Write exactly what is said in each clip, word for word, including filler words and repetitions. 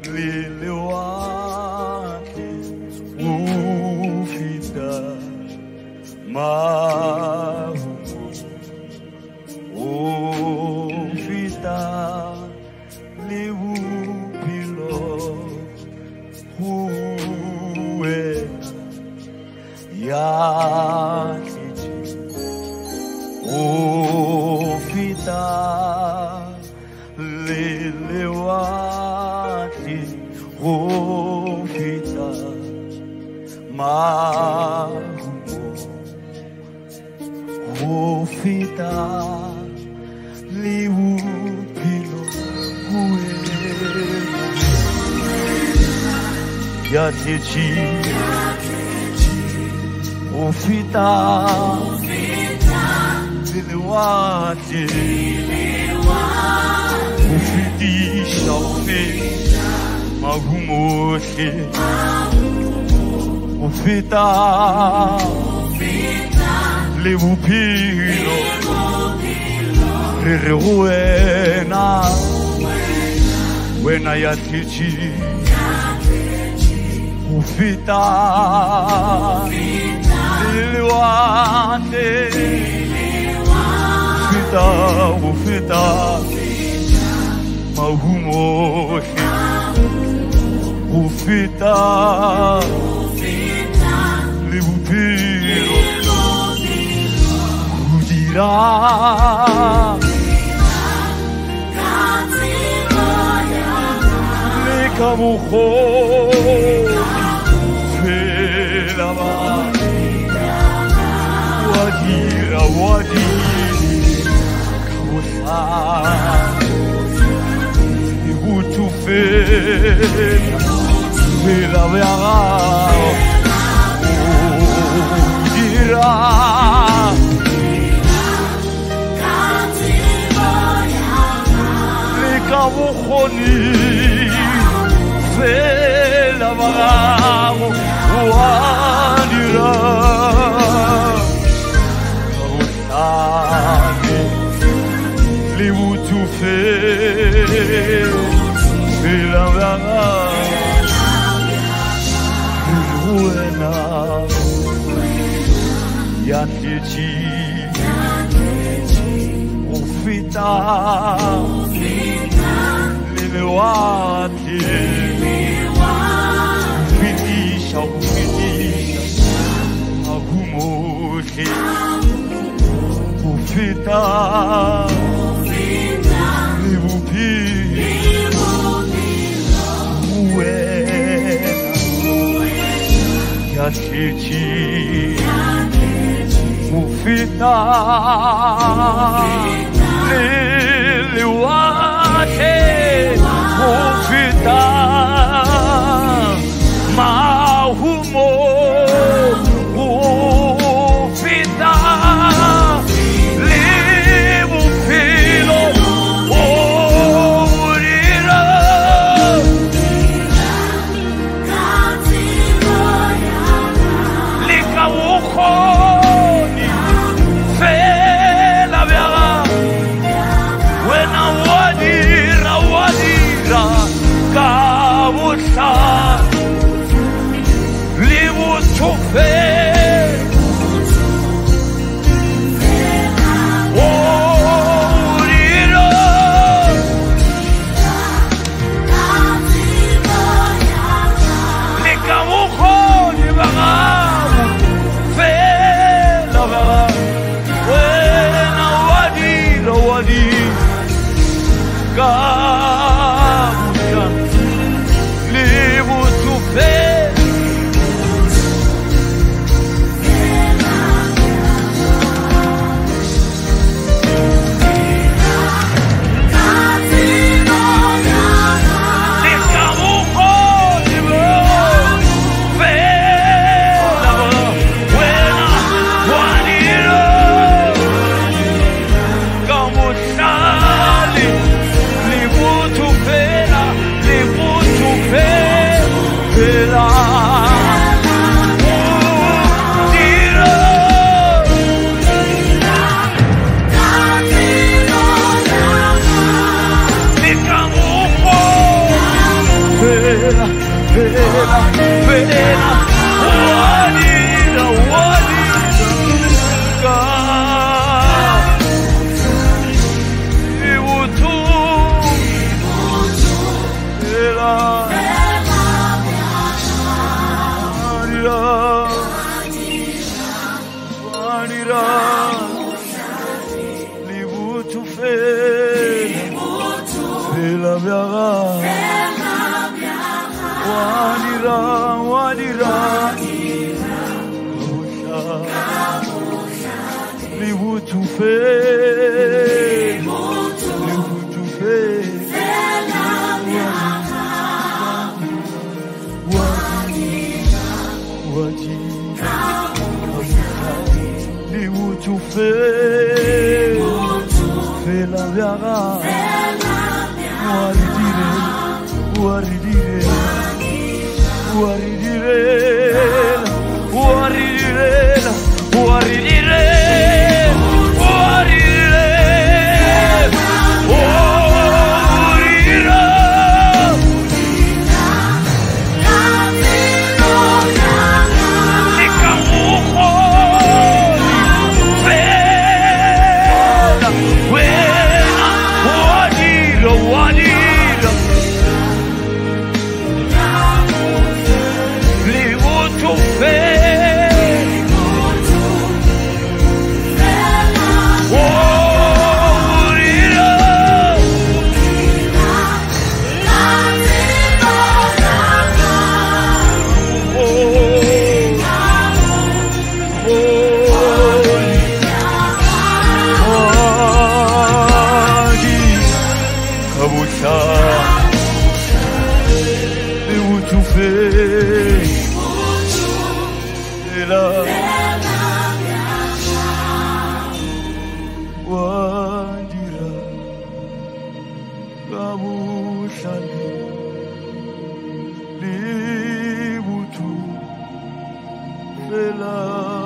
lile wake ufita mahu ufita liupilo huwe ya ufita lile wake ufita mahu ufita liupilo huwe yatechi ufita liliwate ufitisha ufita magumoshe ufita liupilo ririwena wena yatechi ufita liliwate ufita ufita mahumoshe ufita liupilo kudira likamuho felama wadira wadira kamusa ibutufe felama kudira likamuhoni felama wadira kamusa libutufe felama buena yatechi ufita liliwate ufitisha ufitisha agumoshe ufita liupilo yatechi ufita liliwate ufita mahumo ufita liupilo urira likawukhoni fela byaga wena Vela, Wanira, Wanira, God, Iwutu, Vela, Wanira, Wanira, Liwutu Vela, Vela Vela, Wanira, Wanira, Liwutu Vela, Liwutu Vela, Wadi, Liwutu Vela, Vela Vela, Waridire, Waridire, Waridire, Waridire, Waridire, Waridire, Waridire. Nikamuho, Vela, Vela, Wadira, Wadira. Liwutu Vela, Warira, oh, oh, Wadi, Kabusha, Liwutu Vela, Wadira, Kabushali, Liwutu Vela,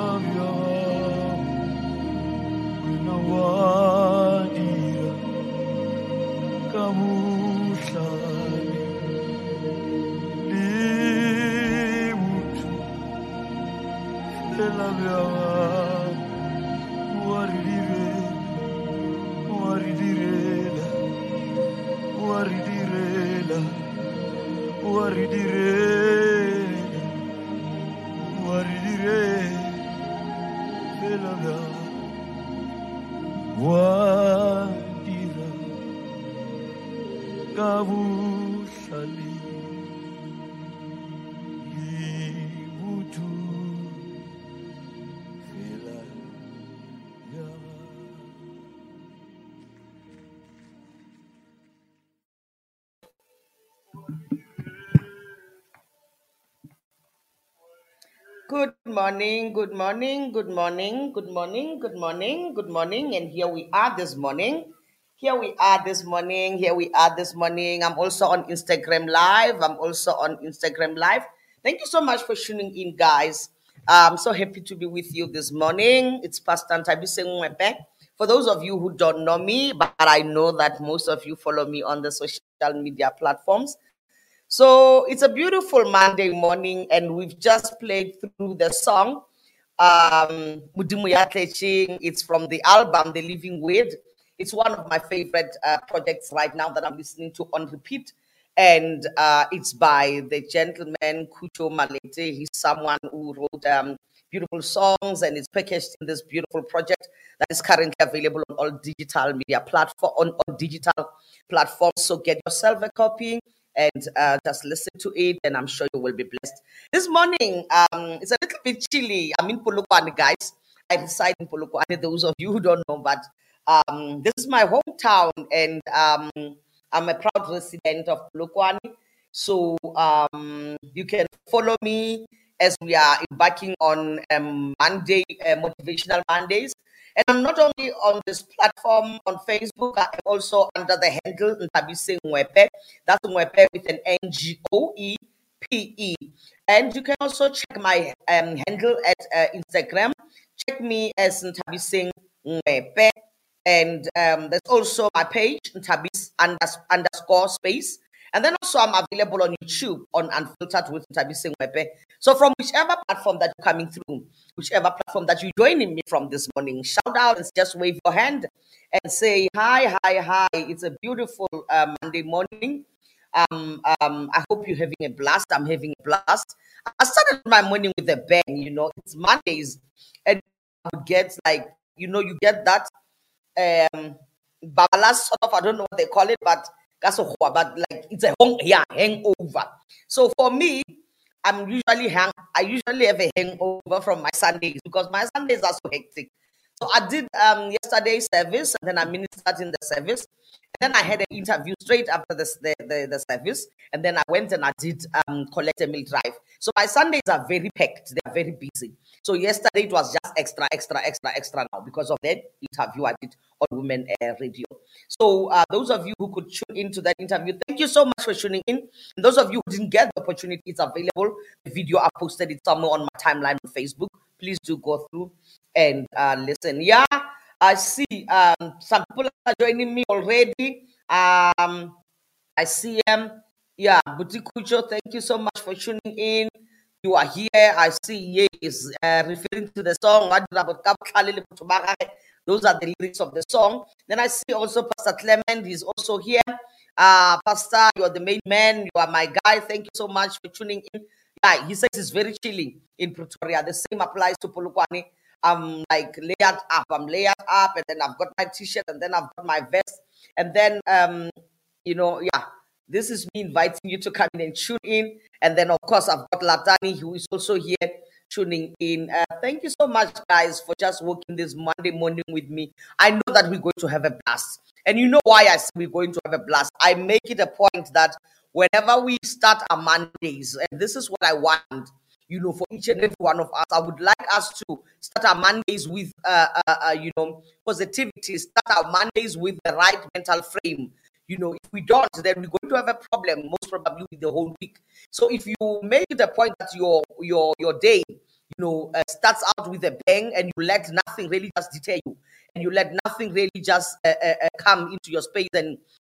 Wina Wadira, Kabushali, Liwutu Vela, Waridire, Waridire, Waridire, Waridire, Waridire, Vela, Wadira, Kabushali, Liwutu Vela. Good morning, good morning, good morning, good morning, good morning, good morning. And here we are this morning. Here we are this morning. Here we are this morning. I'm also on Instagram Live. I'm also on Instagram Live. Thank you so much for tuning in, guys. I'm so happy to be with you this morning. It's Pastor Ntabise Ngwebe. For those of you who don't know me, but I know that most of you follow me on the social media platforms. So it's a beautiful Monday morning, and we've just played through the song. Um, Mudimu Yatleching. It's from the album The Living Word. It's one of my favorite uh, projects right now that I'm listening to on repeat. And uh, it's by the gentleman Kucho Malete. He's someone who wrote um, beautiful songs, and it's packaged in this beautiful project that is currently available on all digital media platform on, on digital platforms. So get yourself a copy and uh, just listen to it, and I'm sure you will be blessed. This morning, um, it's a little bit chilly. I'm in Polokwane, guys. I reside in Polokwane, those of you who don't know, but um, this is my hometown, and um, I'm a proud resident of Polokwane. So um, you can follow me as we are embarking on um, Monday, uh, Motivational Mondays. And I'm not only on this platform on Facebook, I'm also under the handle Ntabise Ngwebe. That's Ngwebe with an N G O E P E. And you can also check my um, handle at uh, Instagram. Check me as Ntabise Ngwebe. And um, there's also my page, Ntabise unders- underscore space. And then also I'm available on YouTube on Unfiltered with Tabisi Mwepe. So from whichever platform that you're coming through, whichever platform that you're joining me from this morning, shout out and just wave your hand and say, hi, hi, hi. It's a beautiful uh, Monday morning. Um, um, I hope you're having a blast. I'm having a blast. I started my morning with a bang, you know, it's Mondays. And you get like, you know, you get that um babalas sort of, I don't know what they call it, but but like it's a hung, yeah, hangover. So for me, I'm usually hang I usually have a hangover from my Sundays because my Sundays are so hectic. So I did um yesterday's service and then I ministered in the service. And then I had an interview straight after the, the, the, the service. And then I went and I did um collect a meal drive. So my Sundays are very packed, they're very busy. So yesterday it was just extra, extra, extra, extra now because of that interview I did on Women Air Radio. So uh, those of you who could tune into that interview, thank you so much for tuning in. And those of you who didn't get the opportunity, it's available. The video I posted it somewhere on my timeline on Facebook. Please do go through and uh, listen. Yeah, I see um, some people are joining me already. Um, I see them. Yeah, Butikucho, thank you so much for tuning in. You are here. I see yes, uh, referring to the song. Those are the lyrics of the song. Then I see also Pastor Clement is also here. Uh, Pastor, you are the main man. You are my guy. Thank you so much for tuning in. Yeah, he says it's very chilly in Pretoria. The same applies to Polokwane. I'm like layered up. I'm layered up, and then I've got my t-shirt, and then I've got my vest, and then um, you know, yeah. This is me inviting you to come in and tune in. And then, of course, I've got Latani, who is also here tuning in. Uh, thank you so much, guys, for just working this Monday morning with me. I know that we're going to have a blast. And you know why I say we're going to have a blast. I make it a point that whenever we start our Mondays, and this is what I want, you know, for each and every one of us, I would like us to start our Mondays with, uh, uh, uh, you know, positivity, start our Mondays with the right mental frame. You know, if we don't, then we're going to have a problem, most probably with the whole week. So if you make it a point that your your your day, you know, uh, starts out with a bang, and you let nothing really just deter you, and you let nothing really just uh, uh, uh, come into your space and